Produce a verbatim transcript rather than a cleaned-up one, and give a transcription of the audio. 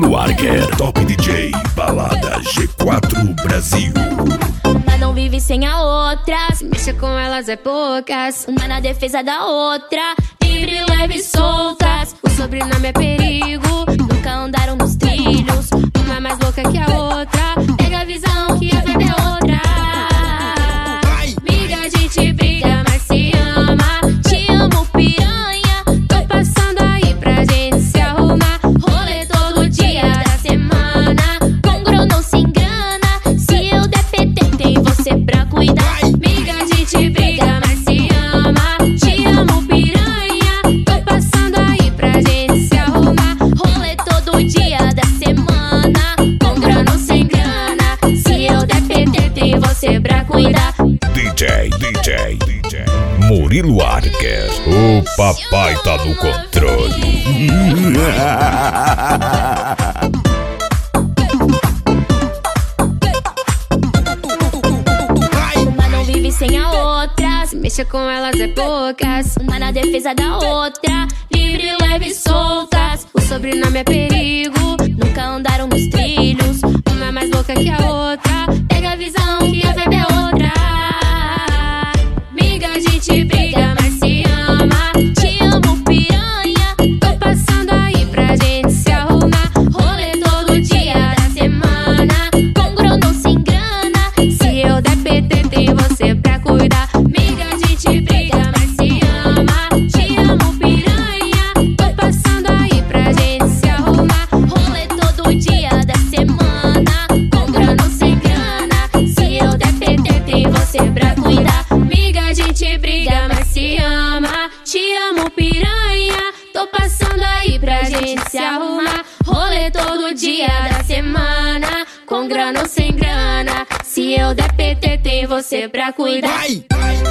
Murilo Arger, Top D J, Balada G quatro Brasil. Uma não vive sem a outra, se mexa com elas é poucas. Uma na defesa da outra, livre, leve e soltas. O sobrenome é perigo, nunca andaram nos trilhos. Uma é mais louca que a outra, pega a visão que a vida é outra. Amiga, a gente briga, mas se ama. Te amo, piranha, tô passando aí pra gente se arrumar. Rolê todo dia da semana, com grão não se engana. Se eu der P T, tem você pra cuidar. Amiga, a gente briga, mas se ama. Te amo, piranha, tô passando aí pra gente se arrumar. Rolê todo dia da semana, com grão não se engana. Se eu der P T, tem você pra cuidar. D J, D J, D J Murilo Arger, o papai tá no controle. Uma não vive sem a outra, se mexa com elas é poucas. Uma na defesa da outra, livre, leve e soltas. O sobrenome é perigo, nunca andaram nos trilhos. Uma é mais louca que a outra, pega a visão que a vibe é outra. Amiga, a gente briga, mas se ama. Te amo, piranha, tô passando aí pra gente se arrumar. Rolê todo dia da semana, com grão não se engana. Se eu der P T, tem você pra cuidar. Amiga, a gente briga, mas se ama. Te amo, piranha, tô passando aí pra gente se arrumar. Rolê todo dia da semana, com grão não se engana. Se eu der P T, tem você pra cuidar. Amiga, a gente briga, mas se ama. Te amo, piranha, tô passando aí pra gente se arrumar. Rolê todo dia da semana, com grana ou sem grana. Se eu der P T, tem você pra cuidar.